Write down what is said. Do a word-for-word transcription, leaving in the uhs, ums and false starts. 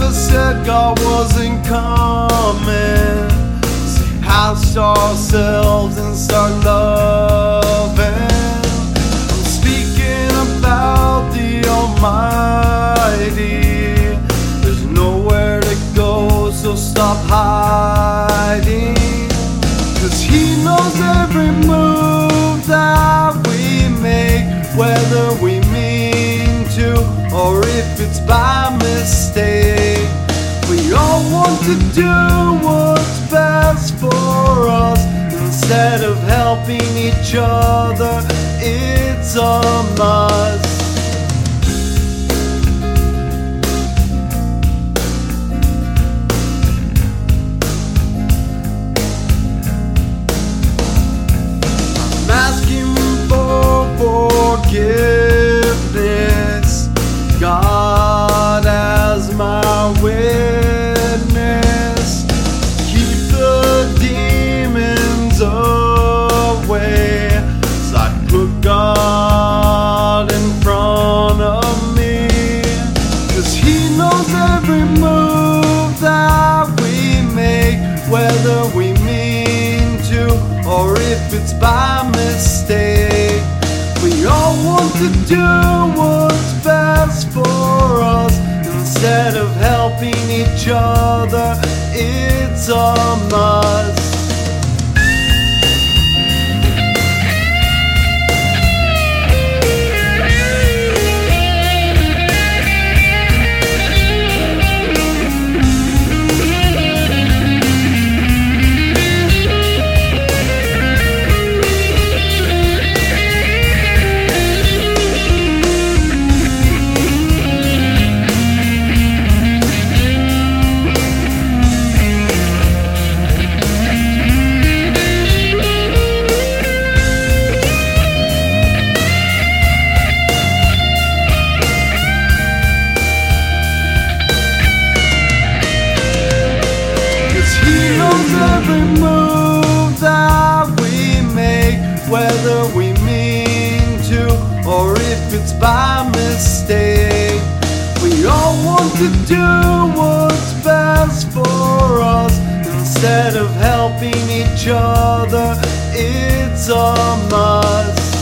I said God wasn't coming, so we house ourselves and start loving. I'm speaking about the Almighty. There's nowhere to go, so stop hiding. 'Cause He knows every move that we make, whether we mean to or if it's by mistake. We all want to do what's best for us instead of helping each other. It's a must. I'm asking for forgiveness, God as my witness. Keep the demons away, so I put God in front of me. 'Cause He knows every move that we make, whether we mean to or if it's by mistake. We all want to do what's best for us instead of helping each other. It's a must. He knows every move that we make, whether we mean to or if it's by mistake. We all want to do what's best for us instead of helping each other. It's a must.